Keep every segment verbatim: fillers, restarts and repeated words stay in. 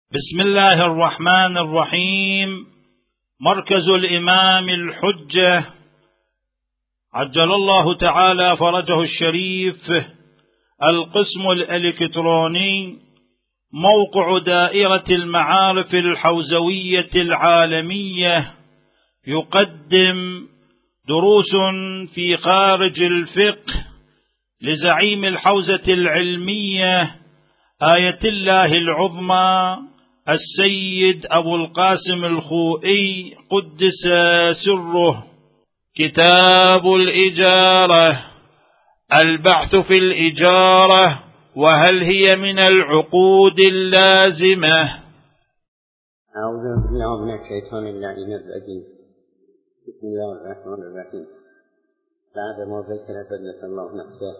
بسم الله الرحمن الرحيم. مركز الإمام الحجة عجل الله تعالى فرجه الشريف، القسم الإلكتروني، موقع دائرة المعارف الحوزوية العالمية، يقدم دروس في خارج الفقه لزعيم الحوزة العلمية آية الله العظمى السيد أبو القاسم الخوئي قدس سره. كتاب الإجارة. البحث في الإجارة، وهل هي من العقود اللازمة؟ أعوذ بالله من الشيطان اللعين الرجيم. بسم الله الرحمن الرحيم. بعد ما ذكر قدس الله نفسه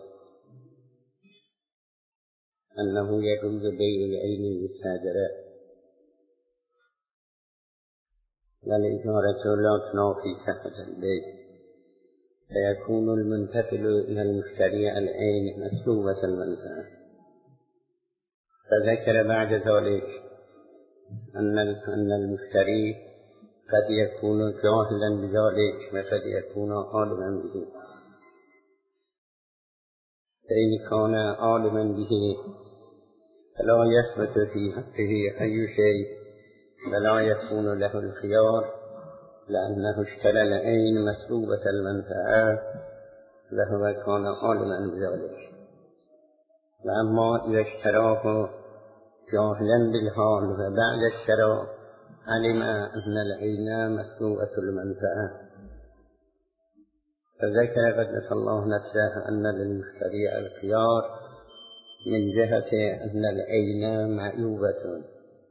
أنه يجوز بيع العين بالتاجرة والإجارة لا تنافي صحة البيع، فيكون المنتقل إلى المشتري العين مسلوبة المنفعة. فذكر بعد ذلك أن أن المشتري قد يكون جاهلا بذلك وقد يكون عالما به، فإن كان عالما به فلا يثبت في حقه أي شيء ولا يكون له الخيار، لأنه اشترى العين مسلوبة المنفعة وهو كان عالما بذلك. وأما إذا اشتراه جاهلا بالحال وبعد الشراء علم أن العين مسلوبة المنفعة، فذكر قدس الله نفسه أن للمشتري الخيار من جهة أن العين معيوبة.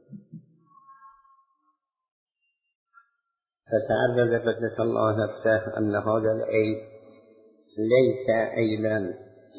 فتعرض قدس الله نفسه أن هذا العيب ليس عيبا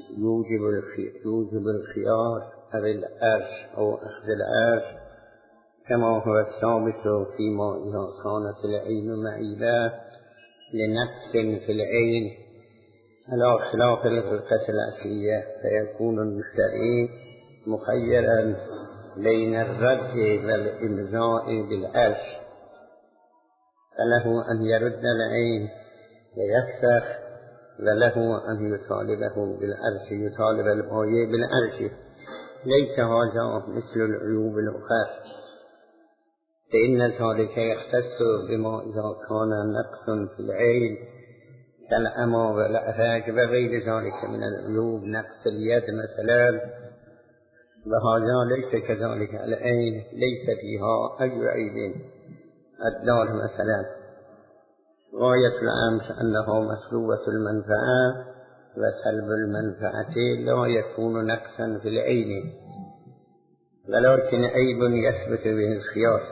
يوجب الخيار أو الأرش أو أخذ الأرش، كما هو الثابت فيما إذا كانت العين معيبة لنقص في العين على خلاف الغلقة الأصلية، فيكون المشتري مخيرا بين الرد والإمضاء بالأرش، فله أن يرد العين ويفسخ، وله أن يطالبه بالأرش، يطالب البائع بالأرش. ليس هذا مثل العيوب الأخرى، فإن ذلك يختص بما إذا كان نقص في العين كالأمى والأهاج وغير ذلك من العيوب، نقص اليد مثلا، وهذا ليس كذلك. العين ليس فيها أي عيب. الدار مثلا غاية الأمر أنه مسلوبة المنفعة، وسلب المنفعة لا يكون نقصا في العين، ولكن عيب يثبت به الخيار.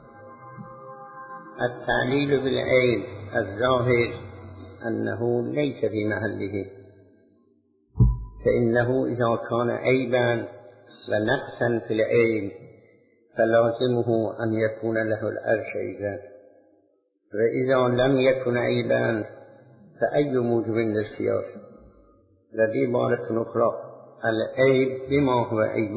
التعليل بالعين الظاهر أنه ليس في محله، فإنه إذا كان عيبا ونقصا في العين فلازمه أن يكون له الأرش أيضا، وإذا لم يكن عيبا فأي موجب للخيار. وبعبارة أخرى العيب بما هو عيب،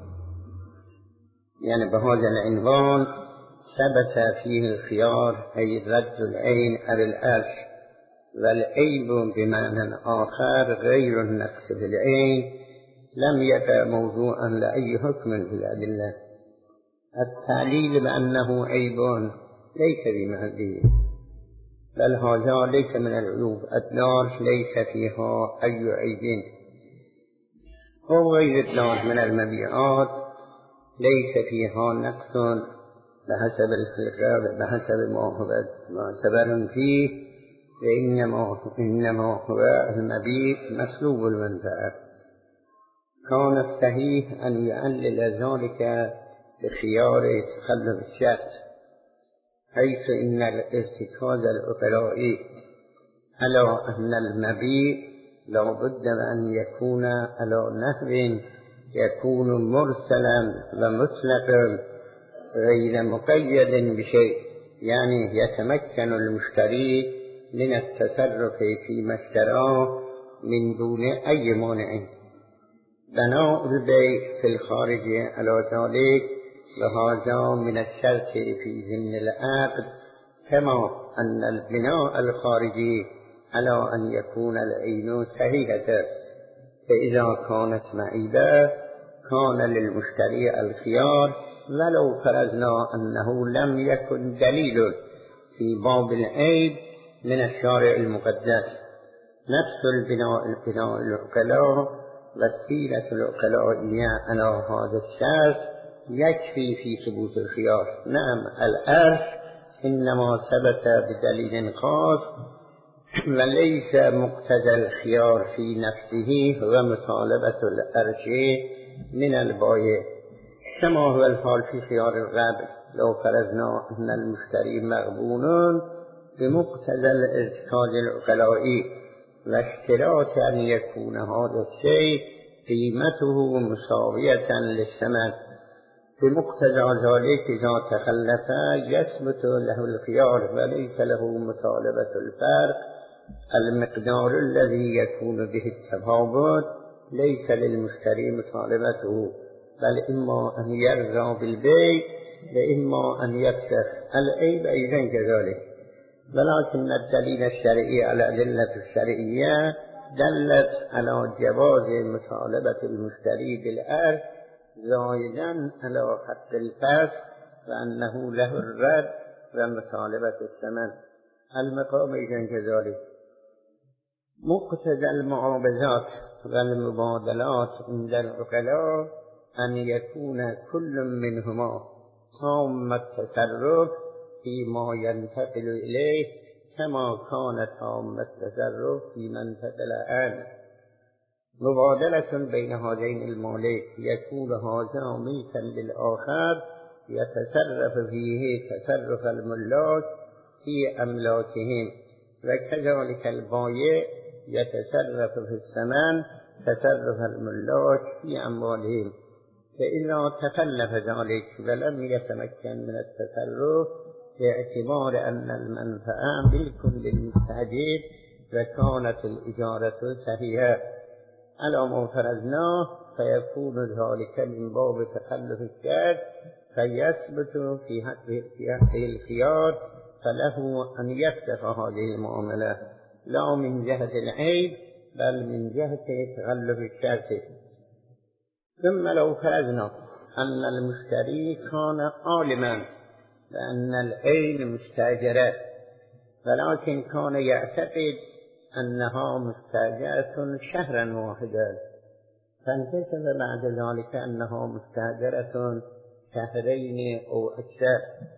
يعني بهذا العنوان ثبت فيه الخيار، أي رد العين أو الأرش. والعيب بمعنى آخر غير النقص في العين لم يكن موضوعا لأي حكم في الأدلة. التعليل بأنه عيب ليس بمعنى، بل هذا ليس من العيوب. الدار ليس فيها أي عيب، وغير الدار من المبيعات ليس فيها نقص بحسب الخلق بحسب ما هو معتبر فيه، وإنما إنما هو المبيع مسلوب المنفعة. كان الصحيح أن يعلل ذلك بخيار تخلف الشرط، حيث إن الارتكاز العقلاء على أن المبيع لا بد أن يكون على نحو يكون مرسلا ومطلقا غير مقيد بشيء، يعني يتمكن المشتري من التصرف فيما اشتراه من دون أي مانع. بناء البيع في الخارج على ذلك وهذا من الشرط في ضمن العقد، كما أن البناء الخارجي على أن يكون العين صحيحة، فإذا كانت معيبة كان للمشتري الخيار، ولو فرضنا أنه لم يكن دليل في باب العيب من الشارع المقدس. نفس البناء البناء العقلاء والسيرة العقلائية على هذا الشرط يكفي في ثبوت الخيار. نعم، العرف إنما ثبت بدليل خاص وليس مقتضى الخيار في نفسه ومطالبة العرش من البائع، كما هو الحال في خيار القبل. لو فرضنا أن المشتري مغبون بمقتضى الارتكاز العقلائي واشتراط أن يكون هذا الشيء قيمته مساوية للثمن، بمقتضى ذلك إذا تخلف يثبت له الخيار وليس له مطالبة الفرق. المقدار الذي يكون به التفاوت ليس للمشتري مطالبته، بل إما أن يرضى بالبيع وإما أن يفسخ. العيب أيضا كذلك، ولكن الدليل الشرعي على الأدلة الشرعية دلت على جواز مطالبة المشتري بالعرض زائدا على حق الفسخ وأنه له الرد ومطالبة الثمن. المقام أيضا كذلك. مقتضى المعاوضات والمبادلات عند العقلاء أن يكون كل منهما تام التصرف فيما ينتقل إليه كما كان تام التصرف فيما انتقل عنه. مبادلة بين هذين المالك يكون هذا ملكا للآخر يتصرف فيه تصرف الملاك في أملاكهم، وكذلك البائع يتصرف في الثمن تصرف الملاك في أموالهم. فإذا تخلف ذلك ولم يتمكن من التصرف باعتبار أن المنفعة ملك للمستأجر وكانت الإجارة صحيحة على ما فرضناه، فيكون ذلك من باب تخلف الشرط فيثبت في حقه الخيار، فله أن يفسخ هذه المعاملة لا من جهة العيب بل من جهة تخلف الشرط. ثم لو فرضنا أن المشتري كان عالما بأن العين مستأجرة ولكن كان يعتقد أنها مستأجرة شهرا واحدا، فانكشف بعد ذلك أنها مستأجرة شهرين أو أكثر.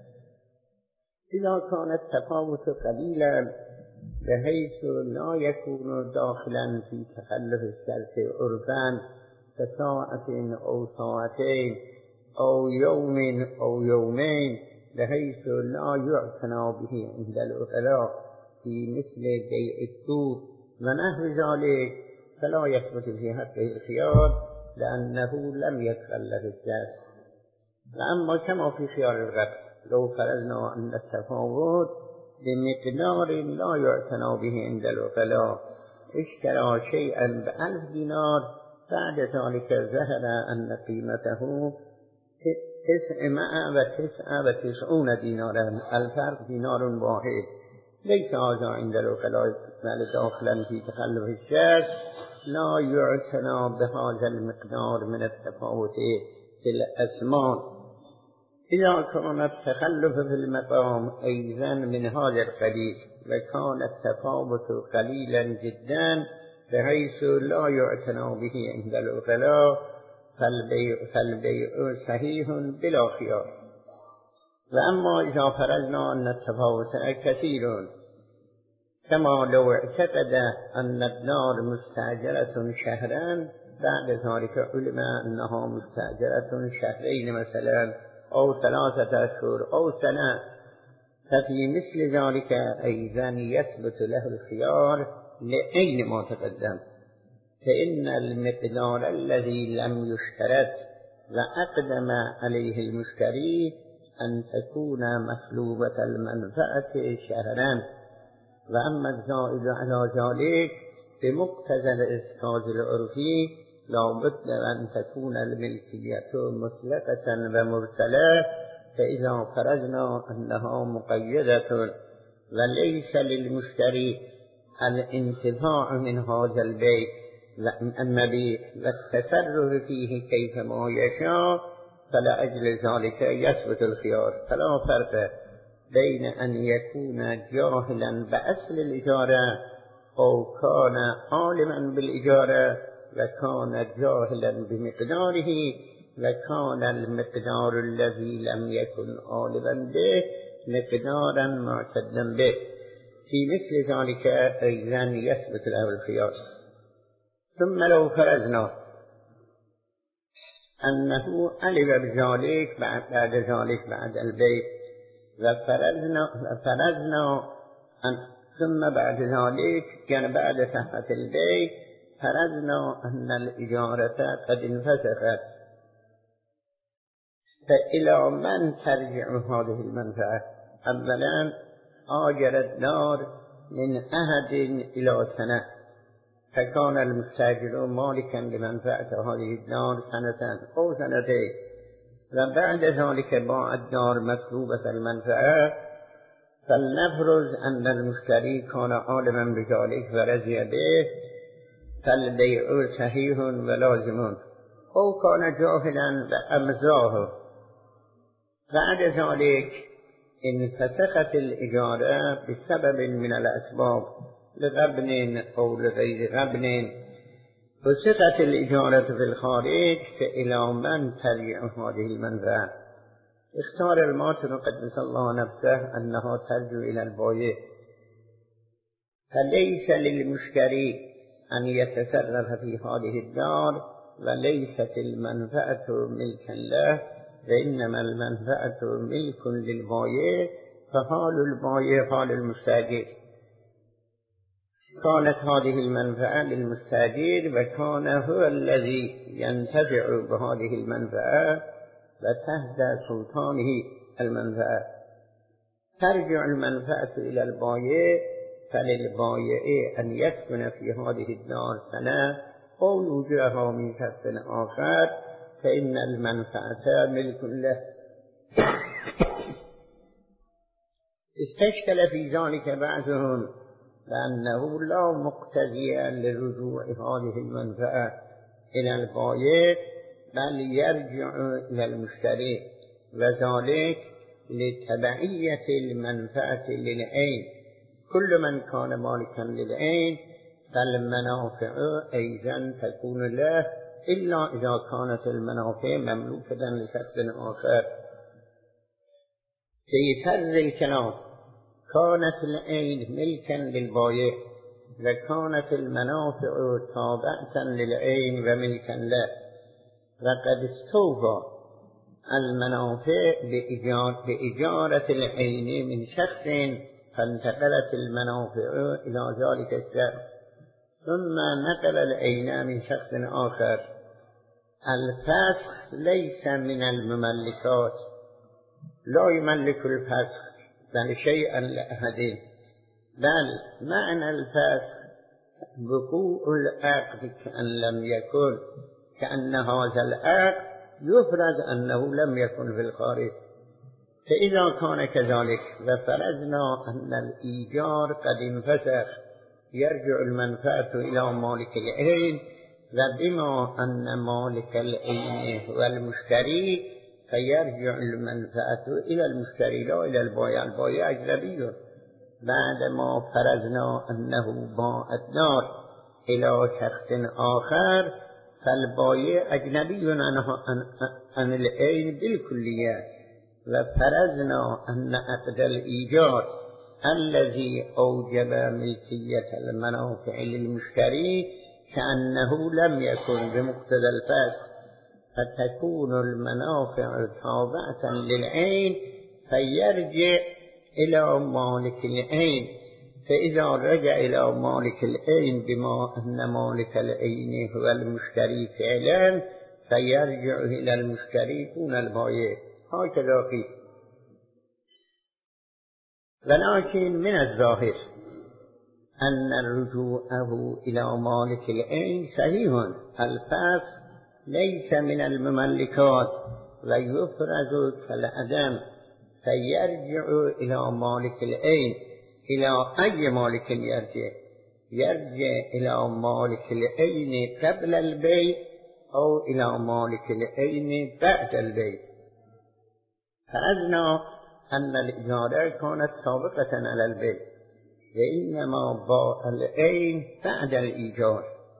إذا كان التفاوت قليلا بحيث لا يكون داخلا في تخلف الشرط عرفا كساعة أو ساعتين أو يوم أو يومين، بحيث لا يعتنى به عند العقلاء في مثل بيع السوق ونحو ذلك، فلا يثبت في حقه الخيار لأنه لم يتخلف الشرط. وأما كما في خيار الغد، لو فرضنا أن التفاوت بمقدار لا يعتنى به عند العقلاء، اشترى شيئا بألف دينار، بعد ذلك ظهر أن قيمته تسعمائة وتسعة وتسعون دينارا، الفرق دينار واحد، ليس هذا عند العقلاء داخلا في تخلف الشرط، لا يعتنى بهذا المقدار من التفاوت في الأثمان. إذا كان التخلف في المقام أيضا من هذا القبيل وكان التفاوت قليلا جدا بحيث لا يعتنى به عند العقلاء، فالبيع, فالبيع صحيح بلا خيار. وأما إذا فرضنا أن التفاوت كثير، كما لو اعتقد أن الدار مستأجرة شهرا بعد ذلك علم أنها مستأجرة شهرين مثلا أو ثلاثة أشهر أو سنة، ففي مثل ذلك أيضا يثبت له الخيار لأين ما تقدم، فإن المقدار الذي لم يشترط وأقدم عليه المشتري أن تكون مطلوبة المنفعة شهرا، وأما الزائد على ذلك بمقتضى الإسقاط العرفي لابد أن تكون الملكية مطلقة ومرسلة، فإذا فرضنا أنها مقيدة وليس للمشتري الانتفاع من هذا البيت والمبيع والتصرف فيه كيفما يشاء، فلأجل ذلك يثبت الخيار. فلا فرق بين أن يكون جاهلا بأصل الإجارة أو كان عالما بالإجارة وكان جاهلا بمقداره، وكان المقدار الذي لم يكن عالما به مقدارا معتدا به. في مثل ذلك أيضا يثبت له الخيار. ثم لو فرضنا أنه علم بذلك بعد ذلك بعد البيت، وفرضنا فرضنا أن ثم بعد ذلك كان بعد صحة البيت فرضنا أن الإجارة قد انفسخت، فإلى من ترجع هذه المنفعة؟ أولا آجر الدار من أحد إلى سنة، فكان المستاجر مالكا لمنفعة هذه الدار سنة أو سنتين، وبعد ذلك باع الدار مطلوبة المنفعة، فلنفرض أن المشتري كان عالما بذلك ورضي به، فالبيع صحيح ولازم، أو كان جاهلا وأمزاه. بعد ذلك انفسخت الإجارة بسبب من الأسباب لغبن أو لغير غبن، فسخت الإجارة في الخارج، فإلى من ترجع هذه المنفعة؟ اختار الماتن قدس الله نفسه أنها ترجع إلى البائع، فليس للمشتري أن يتصرف في هذه الدار، وليست المنفعة ملكا له، وإنما المنفعة ملك للبائع، فحال البائع حال المستاجر. كانت هذه المنفعة للمستاجر وكان هو الذي ينتفع بهذه المنفعة وتحت سلطانه المنفعة. ترجع المنفعة إلى البائع، فللبائع أن يسكن في هذه الدار سنة أو يوجرها من شخص آخر، فإن المنفعة ملك له. استشكل في ذلك بعضهم لأنه لا مقتضي لرجوع هذه المنفعة إلى البائع، بل يرجع إلى المشتري، وذلك لتبعية المنفعة للعين. كل من كان مالكا للعين فالمنافع أيضا تكون له، إلا إذا كانت المنافع مملوكة لشخص آخر. في فرض الكلام كانت العين ملكا للبائع، وكانت المنافع تابعة للعين وملكا له، وقد استوفى المنافع بإجارة العين من شخص، فانتقلت المنافع إلى ذلك الشخص، ثم نقل العين من شخص آخر. الفسخ ليس من المملكات، لا يملك الفسخ بل شيئا لأحد، بل معنى الفسخ وقوع العقد كأن لم يكن، كأن هذا العقد يفرض أنه لم يكن في الخارج. فإذا كان كذلك وفرضنا أن الإيجار قد انفسخ، يرجع المنفعة إلى مالك العين، وبما أن مالك العين هو المشتري فيرجع المنفعة إلى المشتري لا إلى البائع. البائع أجنبي. بعدما فرضنا أنه باع الدار إلى شخص آخر، فالبائع أجنبي عن العين بالكلية، وفرضنا أن عقد الإيجار الذي أوجب ملكية المنافع للمشتري كأنه لم يكن بمقتضى الفسخ، فتكون المنافع تابعة للعين، فيرجع إلى مالك العين. فإذا رجع إلى مالك العين بما أن مالك العين هو المشتري فعلا، فيرجع إلى المشتري دون البائع. هكذا قيل. ولكن من الظاهر أن رجوعه إلى مالك العين صحيح، الفصل ليس من المملكات ويفرز كالعدم، فيرجع إلى مالك العين. إلى أي مالك يرجع؟ يرجع إلى مالك العين قبل البيع أو إلى مالك العين بعد البيع. فرضنا أن الإجارة كانت سابقة على البيع وإنما باع العين بعد الإيجار،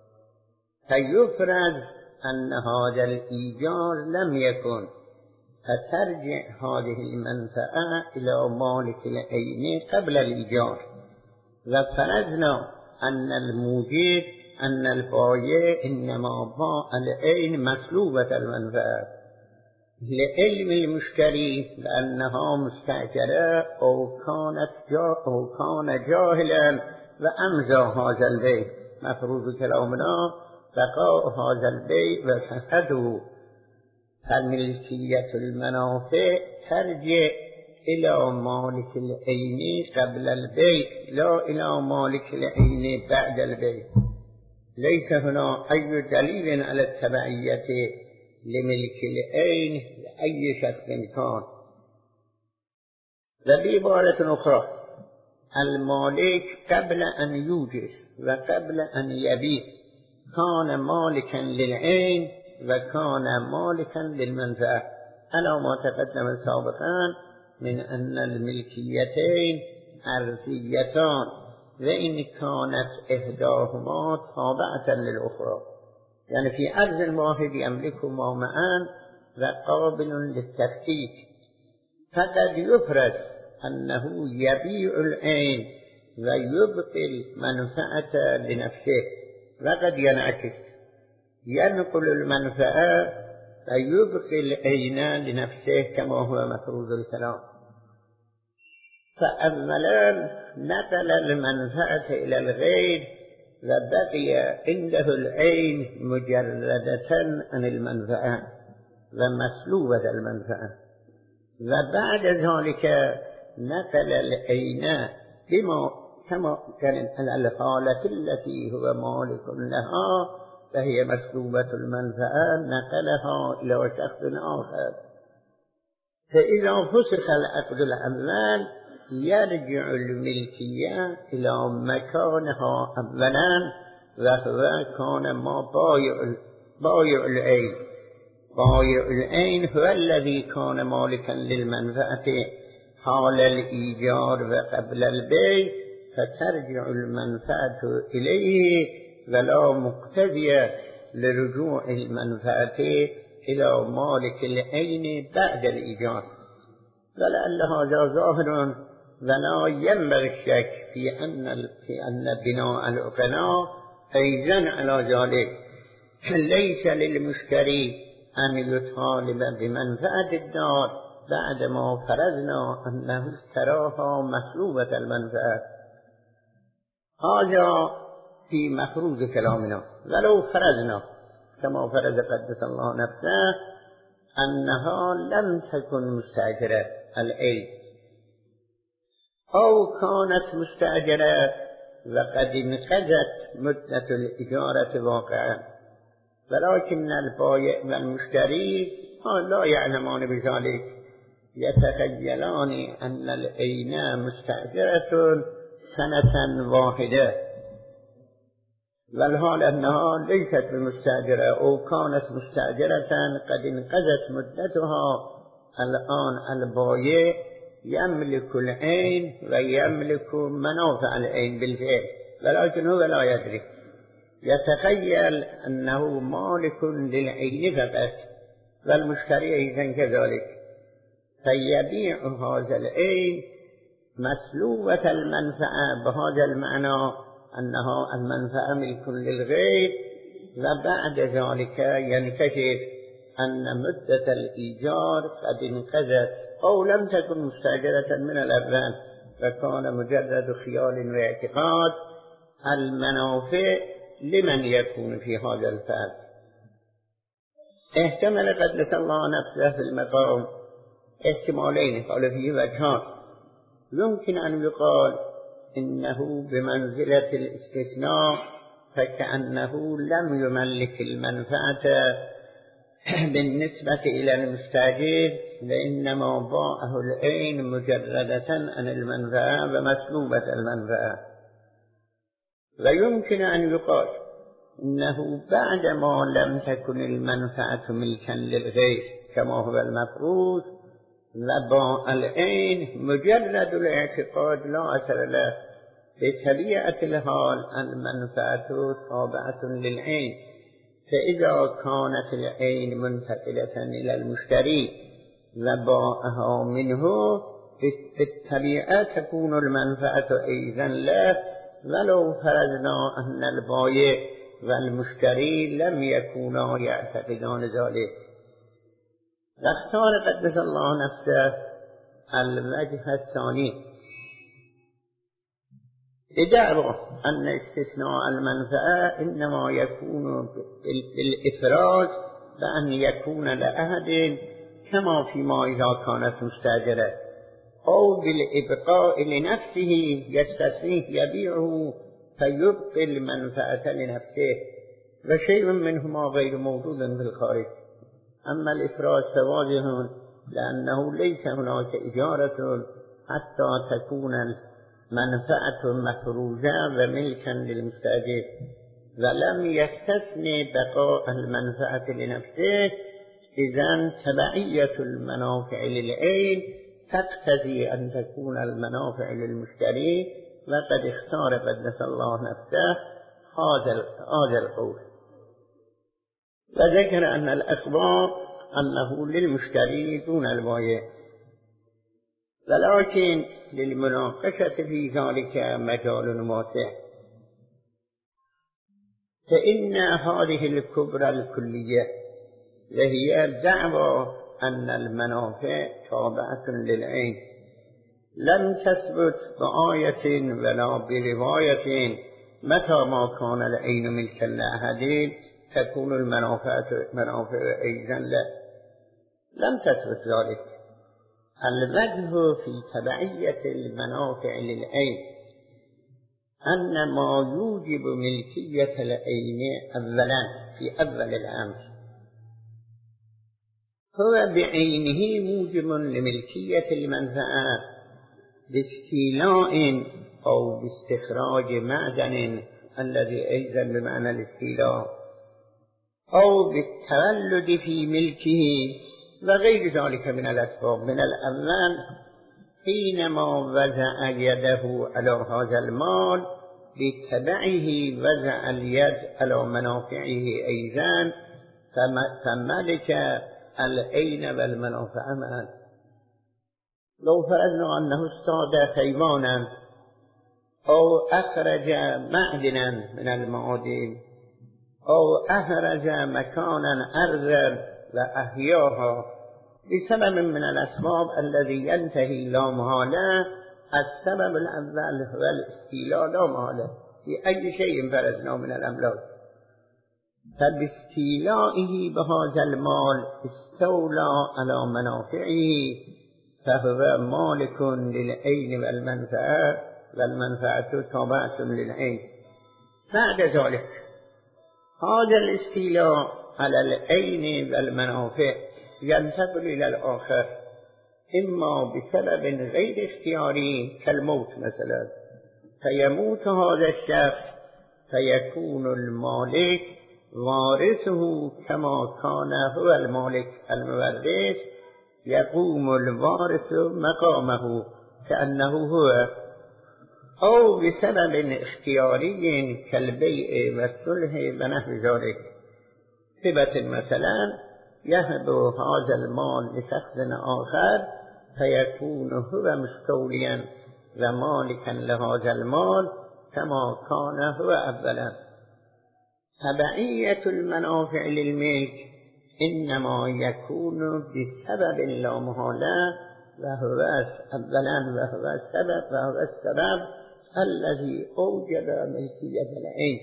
فيفرض أن هذا الإيجار لم يكن، فترجع هذه المنفعة إلى مالك العين قبل الإيجار. وفرضنا أن الموجب أن البائع إنما باع العين مسلوبة المنفعة لعلم المشتري بأنها مستأجرة أو كانت جا أو كان جاهلا وأمضى هذا البيع. مفروض كلامنا بقاء هذا البيع وصحته، فملكية المنافع ترجع إلى مالك العين قبل البيع لا إلى مالك العين بعد البيع. ليس هنا أي دليل على التبعية لملك العين لأي شخص كان. وبعبارة أخرى المالك قبل أن يوجد وقبل أن يبيع كان مالكا للعين وكان مالكا للمنفعة، على ما تقدم سابقا من أن الملكيتين عرفيتان، وإن كانت إحداهما تابعة للأخرى، يعني في أرض واحد يملكهما معا وقابل للتفكيك. فقد يفرض أنه يبيع العين ويبقي المنفعة لنفسه، وقد ينعكس ينقل المنفعة ويبقي العين لنفسه كما هو مفروض الكلام. فأولا نقل المنفعة إلى الغير وبقي عنده العين مجردة عن المنفعة ومسلوبة المنفعة، وبعد ذلك نقل العين بما كما كانت الحالة التي هو مالك لها فهي مسلوبة المنفعة، نقلها إلى شخص آخر. فإذا فسخ العقد الأول يرجع الملكية إلى مكانها أولا، وهو كان ما بايع بايع العين. بايع العين هو الذي كان مالكا للمنفعة حال الإيجار وقبل البيع، فترجع المنفعة إليه ولا مقتضية لرجوع المنفعة إلى مالك العين بعد الإيجار. ولعل هذا ظاهر ولا ينبغي الشك في أن في أن بناء العقلاء أيضا على ذلك، ليس للمشتري أن يطالب بمنفعة الدار بعدما فرضنا أنه اشتراها مسلوبة المنفعة. هذا في مفروض كلامنا. ولو فرضنا كما فرض قدس الله نفسه أنها لم تكن مستأجرة العين، أو كانت مستأجرة وقد انقضت مدة الإجارة واقعا، ولكن البائع والمشتري لا يعلمان بذلك، يتخيلان أن العين مستأجرة سنة واحدة، والحال أنها ليست بمستأجرة أو كانت مستأجرة قد انقضت مدتها. الآن البائع يملك العين ويملك منافع العين بالفعل، ولكن هو لا يدري، يتخيل أنه مالك للعين فقط، والمشتري أيضا كذلك، فيبيع هذا العين مسلوبة المنفعة بهذا المعنى أنها المنفعة ملك للغير، وبعد ذلك ينكشف أن مدة الإيجار قد انقضت أو لم تكن مستأجرة من الأول، فكان مجرد خيال واعتقاد. المنافع لمن يكون في هذا الفعل؟ احتمل قدس الله نفسه في المقام احتمالين، قال فيه وجهان. يمكن أن يقال إنه بمنزلة الاستثناء، فكأنه لم يملك المنفعة بالنسبة إلى المستأجر، وإنما باعه العين مجردة عن المنفعة ومسلوبة المنفعة. ويمكن أن يقال إنه بعدما لم تكن المنفعة ملكا للغير كما هو المفروض، وباع العين مجرد الاعتقاد لا أثر له، بطبيعة الحال المنفعة تابعة للعين، فإذا كانت العين منتقلة إلى المشتري وباعها منه بالطبيعة تكون المنفعة أيضا له، ولو فرضنا أن البائع والمشتري لم يكونا يعتقدان ذلك. واختار قدس الله نفسه الوجه الثاني بدعوى أن استثناء المنفعة إنما يكون بالإفراد، بأن يكون لأحد كما فيما إذا كانت مستأجرة، أو بالإبقاء لنفسه يستثنيه يبيعه فيبقي المنفعة لنفسه، وشيء منهما غير موجود بالخارج. أما الإفراد فواضح، لأنه ليس هناك إجارة حتى تكون المنفعة مفروضة وملكا للمستأجر، ولم يستثني بقاء المنفعة لنفسه، إذن تبعية المنافع للعين تقتضي أن تكون المنافع للمشتري، وقد اختار قدس الله نفسه هذا القول. وذكر أن الأخبار أنه للمشتري دون البائع، ولكن للمناقشة في ذلك مجال واسع، فإن هذه الكبرى الكلية وهي دعوى أن المنافع تابعة للعين لم تثبت بآية ولا برواية. متى ما كان العين ملكا لأحد تكون المنافع منافع أيضا له، لم تثبت ذلك. الوجه في تبعية المنافع للعين أن ما يوجب ملكية العين أولا في أول الأمر هو بعينه موجب لملكية المنفعة باستيلاء أو باستخراج معدن الذي أيضا بمعنى الاستيلاء، أو بالتولد في ملكه وغير ذلك من الأسباب. من الأول حينما وضع يده على هذا المال بتبعه وضع اليد على منافعه أيضا، فملك العين والمنافع معا. لو فرضنا أنه اصطاد حيوانا أو أخرج معدنا من المعادن أو أخرج مكانا أرضا وأحياها بسبب من الأسباب الذي ينتهي لا محالة، السبب الأول هو الاستيلاء لا محالة في أي شيء فرضنا من الأملاك، فباستيلائه بهذا المال استولى على منافعه، فهو مالك للعين والمنفعة، والمنفعة تابعة للعين. بعد ذلك هذا الاستيلاء على العين والمنافع ينتقل إلى الآخر، إما بسبب غير اختياري كالموت مثلا، فيموت هذا الشخص فيكون المالك وارثه كما كان هو المالك المورث، يقوم الوارث مقامه كأنه هو، أو بسبب اختياري كالبيع والصلح ونحو ذلك. ثبت مثلا يهب هذا المال لشخص آخر فيكون هو مستوليا ومالكا لهذا المال كما كان هو أولا. تبعية المنافع للملك إنما يكون بسبب لا محالة، وهو أولا وهو السبب وهو السبب الذي أوجب ملكية العين.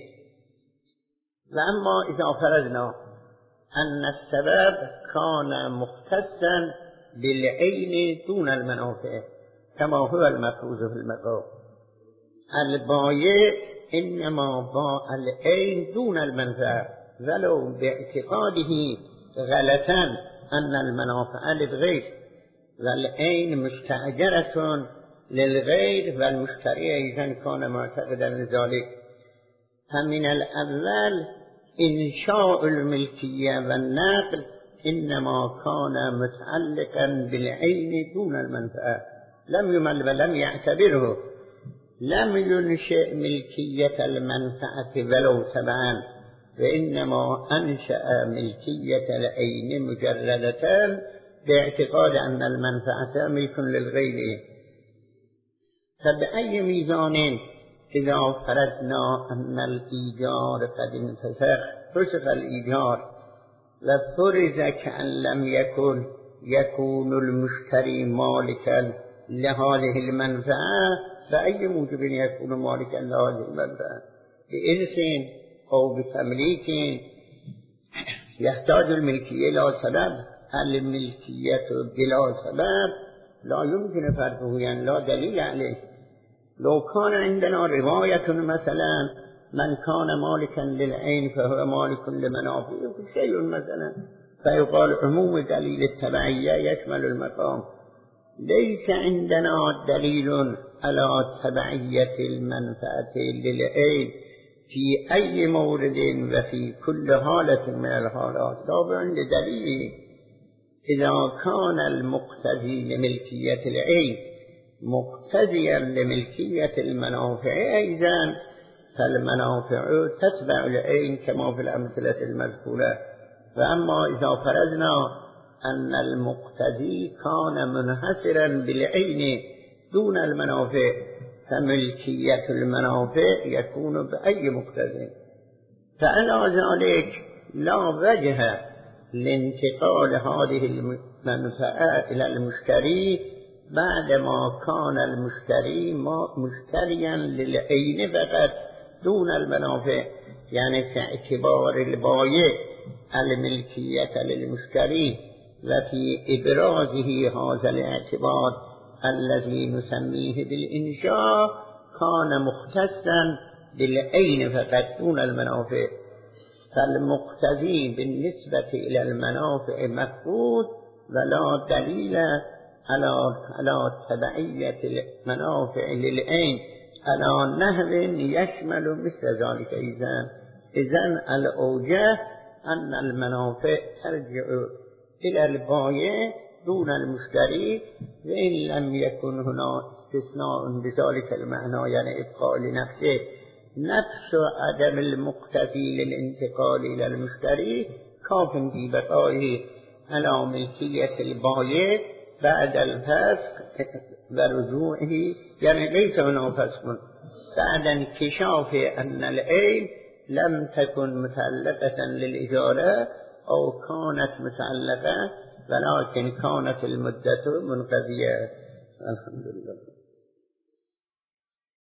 وأما إذا فرضنا أن السبب كان مختصا بالعين دون المنافع كما هو المفروض في المقام، البایع انما با العین دون المنفعه ولو باعتقاده غلطا ان المنافع للغیر والعین مستأجرة للغیر والمشتری ایضا کان معتقدا لذلك. فمن الاول انشاء الملكیه والنقل انما كان متعلقا بالعين دون المنفعه لم يمل ولم يعتبره، لم ينشئ ملكية المنفعة ولو تبعا، وإنما أنشأ ملكية العين مجردة باعتقاد أن المنفعة ملك للغير. فبأي ميزان إذا فرضنا أن الإيجار قد انفسخ فسخ الإيجار وفرض كأن لم يكن يكون المشتري مالكا لهذه المنفعة، فأي موجب يكون مالكا لهذه المنفعة؟ بإرث أو بتمليك يحتاج الملكية إلى سبب. هل الملكية بلا سبب لا يمكن فرضه، يعني لا دليل عليه. لو كان عندنا رواية مثلا من كان مالكا للعين فهو مالك لمنافعه شيء مثلا، فيقال عموم دليل التبعية يشمل المقام. ليس عندنا دليل على تبعية المنفعة للعين في أي مورد وفي كل حالة من الحالات، تابع لدليل. إذا كان المقتضي لملكية العين مقتضيا لملكية المنافع أيضا، فالمنافع تتبع العين كما في الأمثلة المذكورة. فأما إذا فرضنا أن المقتضي كان منحصرا بالعين دون المنافع فملكية المنافع يكون بأي مقتضي. فعلى ذلك لا وجه لانتقال هذه المنفعة إلى المشتري بعدما كان المشتري مشتريا للعين فقط دون المنافع، يعني في اعتبار البائع الملكية للمشتري وفي إبرازه هذا الاعتبار الذي نسميه بالإنشاء كان مختصا بالعين فقط دون المنافع. فالمقتضي بالنسبة إلى المنافع مفقود ولا دليل على على تبعية المنافع للعين على نحو يشمل مثل ذلك. إذن إذن الأوجه أن المنافع ترجع إلى البائع دون المشتري، وإن لم يكن هنا استثناء بذلك المعنى يعني إبقاء لنفسه، نفس عدم المقتضي للانتقال إلى المشتري كاف في بقائه على ملكية البائع بعد الفسخ ورجوعه، يعني ليس هنا فسخ بعد انكشاف أن العين لم تكن متعلقة للإجارة أو كانت متعلقة ولكن كانت المدة منقضية. الحمد لله.